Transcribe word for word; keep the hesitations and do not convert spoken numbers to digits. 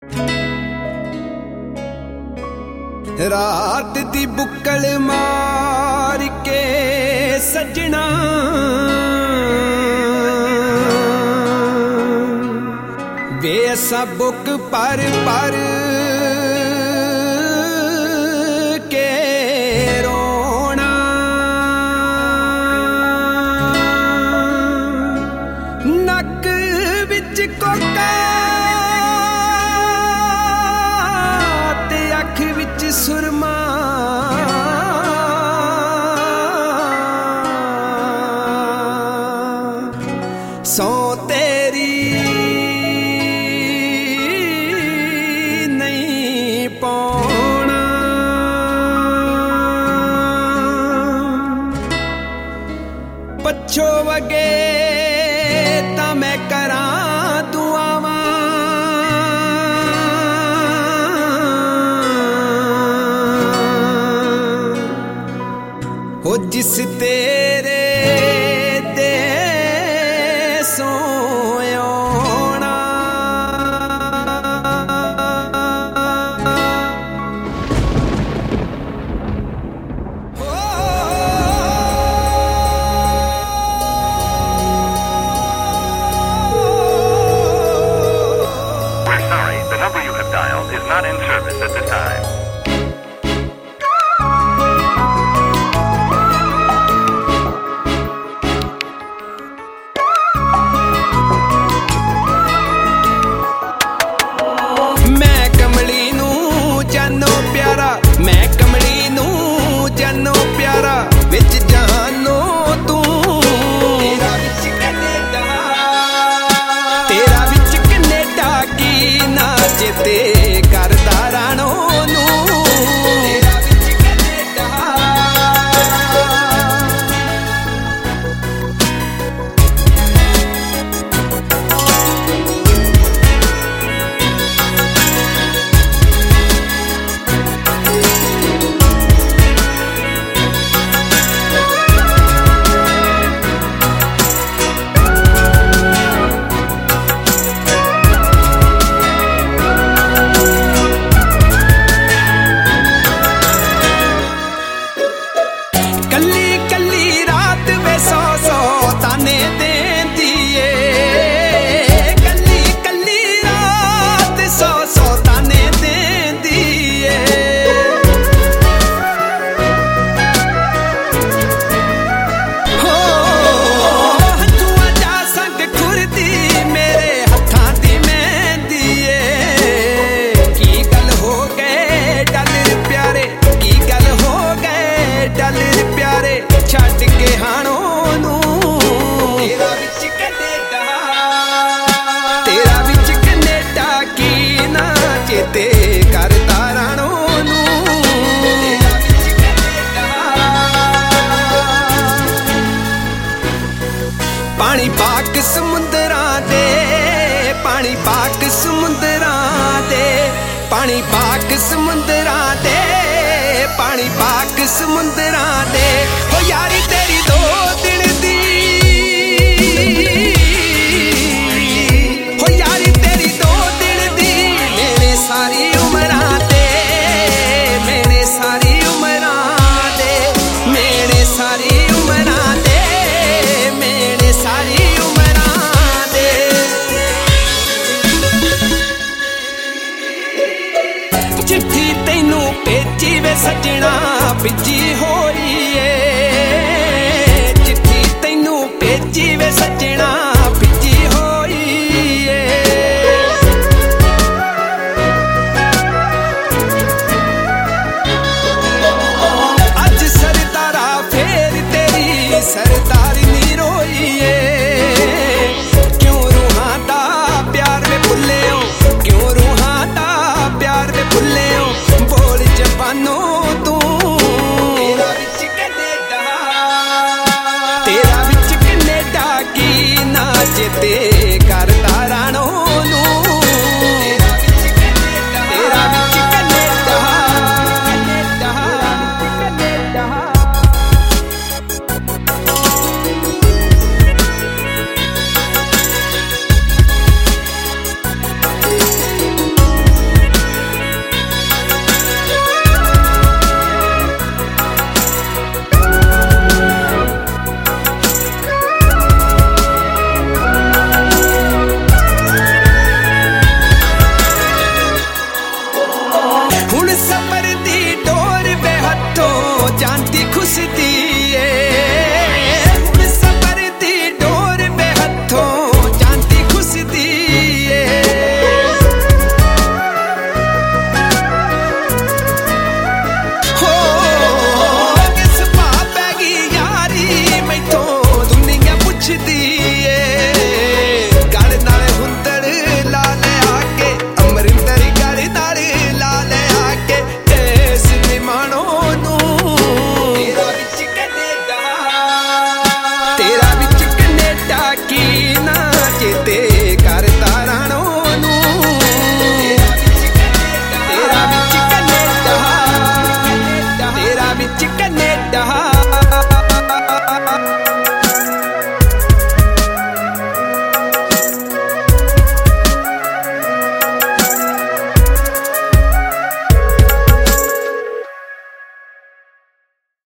रात दी बुक्कल मार के सजना वे असा बुक पर पर के रोना नक विच कोका ते अख विच सुरमा सौ तेरी नहीं पाना पछो वगे ता मैं करा दुआवां हो जिस तेरे दे सोना We're sorry, the number you have dialed is not in service at this time. मैं कमली नू जानो प्यारा विच जानो तू तेरा विच कनेडा तेरा विच कनेडा की ना चेते करदा राणो नू तेरा विच कनेडा पानी पाक समुंदरां दे पानी पाक समुंदरां दे पानी पाक समुंदरां दे पानी पाक समुंदरां दे हो यारी तेरी दो दिन दी हो यारी तेरी दो दिन दी मेरे सारी उमरां दे मेरे सारी उमरां दे मेरे सारी उमरां दे मेरे सारी उमरां दे चिट्ठी तैनू भेजी वे सजना भिजी हो